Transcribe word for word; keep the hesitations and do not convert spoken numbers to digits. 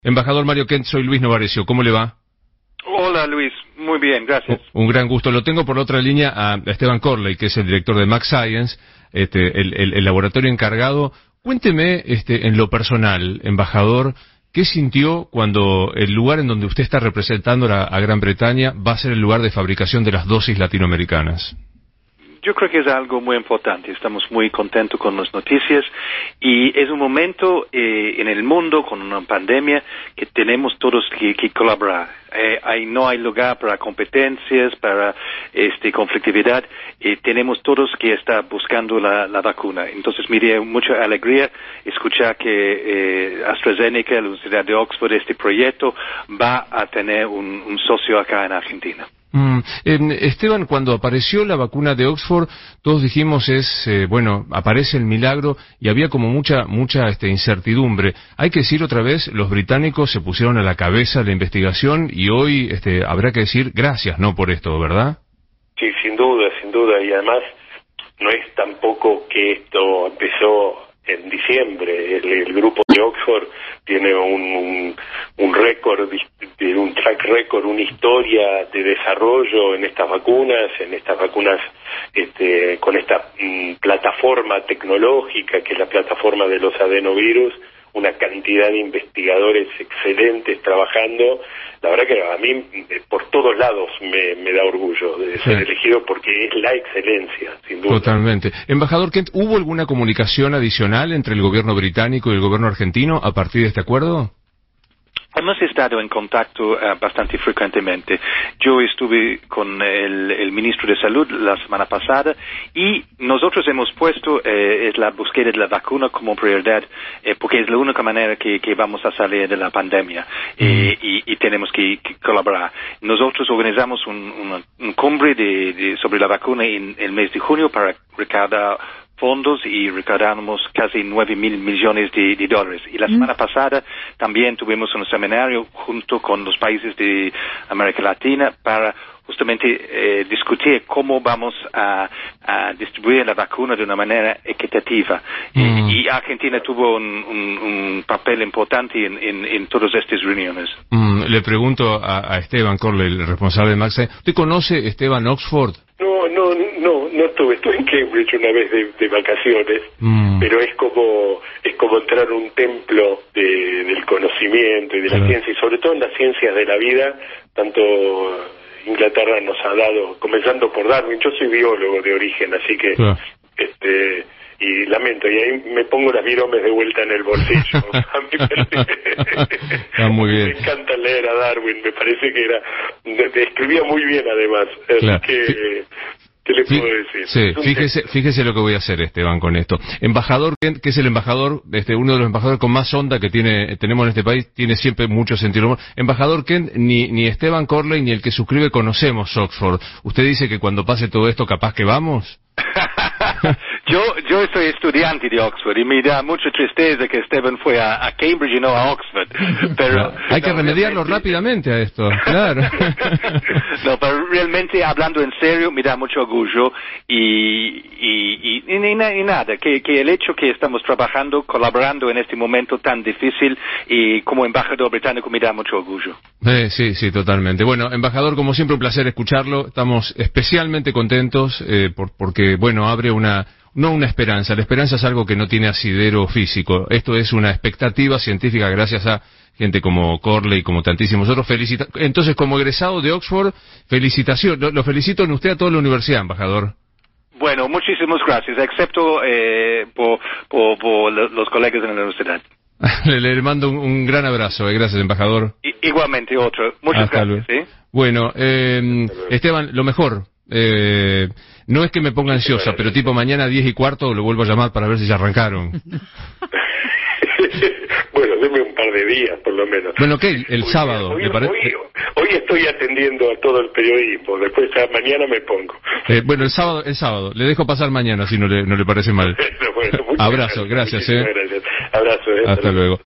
Embajador Mario Kent, soy Luis Novarecio, ¿cómo le va? Hola Luis, muy bien, gracias. Un gran gusto. Lo tengo por la otra línea a Esteban Corley, que es el director de MagScience, este, el, el, el laboratorio encargado. Cuénteme, este, en lo personal, embajador, ¿qué sintió cuando el lugar en donde usted está representando a, a Gran Bretaña va a ser el lugar de fabricación de las dosis latinoamericanas? Yo creo que es algo muy importante. Estamos muy contentos con las noticias y es un momento eh, en el mundo con una pandemia que tenemos todos que, que colaborar. Eh, hay, no hay lugar para competencias, para este, conflictividad. Eh, tenemos todos que estar buscando la, la vacuna. Entonces me dio mucha alegría escuchar que eh, AstraZeneca, la Universidad de Oxford, este proyecto va a tener un, un socio acá en Argentina. Mm, eh, Esteban, cuando apareció la vacuna de Oxford, todos dijimos es, eh, bueno, aparece el milagro y había como mucha mucha este, incertidumbre. Hay que decir otra vez, los británicos se pusieron a la cabeza la investigación y hoy este, habrá que decir gracias, ¿no?, por esto, ¿verdad? Sí, sin duda, sin duda, y además no es tampoco que esto empezó en diciembre. El, el grupo de Oxford tiene un, un, un récord, un track record, una historia de desarrollo en estas vacunas, en estas vacunas este, con esta mm, plataforma tecnológica que es la plataforma de los adenovirus, una cantidad de investigadores excelentes trabajando. La verdad que a mí por todos lados me, me da orgullo de ser sí. elegido porque es la excelencia, sin duda. Totalmente. Embajador Kent, ¿hubo alguna comunicación adicional entre el gobierno británico y el gobierno argentino a partir de este acuerdo? Hemos estado en contacto uh, bastante frecuentemente. Yo estuve con el, el ministro de Salud la semana pasada y nosotros hemos puesto eh, la búsqueda de la vacuna como prioridad eh, porque es la única manera que, que vamos a salir de la pandemia eh, mm. y, y tenemos que, que colaborar. Nosotros organizamos un, un, un cumbre de, de, sobre la vacuna en el mes de junio para recaudar fondos y recaudamos casi nueve mil millones de, de dólares. Y la mm. semana pasada también tuvimos un seminario junto con los países de América Latina para justamente eh, discutir cómo vamos a, a distribuir la vacuna de una manera equitativa. Mm. Y, y Argentina tuvo un, un, un papel importante en, en, en todas estas reuniones. Mm. Le pregunto a, a Esteban Corley, el responsable de MagScience, ¿usted conoce Esteban Oxford? No, no, no, no estuve, estuve en Cambridge una vez de, de vacaciones, mm. pero es como es como entrar a un templo de, del conocimiento y de claro. la ciencia, y sobre todo en las ciencias de la vida. Tanto Inglaterra nos ha dado, comenzando por Darwin. Yo soy biólogo de origen, así que claro. este y lamento, y ahí me pongo las viromes de vuelta en el bolsillo. A mí me, ah, muy bien. me encanta leer a Darwin, me parece que era, escribía muy bien además, claro. así que, sí. ¿qué le puedo decir? Sí, fíjese, fíjese lo que voy a hacer, Esteban, con esto. Embajador Kent, que es el embajador, este, uno de los embajadores con más onda que tiene, tenemos en este país, tiene siempre mucho sentido humor. Embajador Kent, ni, ni Esteban Corley ni el que suscribe conocemos Oxford. ¿Usted dice que cuando pase todo esto capaz que vamos? Yo, yo soy estudiante de Oxford y me da mucha tristeza que Esteban fue a, a Cambridge y no a Oxford. Pero no, hay no, que remediarlo realmente rápidamente a esto, claro. No, pero realmente hablando en serio me da mucho orgullo y, y, y, y, y nada, que, que el hecho que estamos trabajando, colaborando en este momento tan difícil y como embajador británico me da mucho orgullo. Eh, sí, sí, totalmente. Bueno, embajador, como siempre un placer escucharlo. Estamos especialmente contentos eh, por, porque, bueno, abre una... No una esperanza, la esperanza es algo que no tiene asidero físico. Esto es una expectativa científica gracias a gente como Corley y como tantísimos otros. Felicita Entonces, como egresado de Oxford, felicitación. Lo, lo felicito en usted a toda la universidad, embajador. Bueno, muchísimas gracias, excepto eh, por, por, por los colegas de la universidad. le, le mando un, un gran abrazo. Eh. Gracias, embajador. I, igualmente, otro. Muchas Hasta gracias. ¿Sí? Bueno, eh, Esteban, lo mejor. Eh, no es que me ponga ansiosa, pero tipo mañana a diez y cuarto lo vuelvo a llamar para ver si ya arrancaron. Bueno, deme un par de días por lo menos. Bueno, ¿qué? El hoy, sábado. Hoy, ¿le parece? Hoy, hoy estoy atendiendo a todo el periodismo, después ya mañana me pongo. Eh, bueno, el sábado, el sábado. Le dejo pasar mañana si no le, no le parece mal. Bueno, abrazo, gracias. gracias eh. Gracias. Abrazo. Eh, Hasta luego.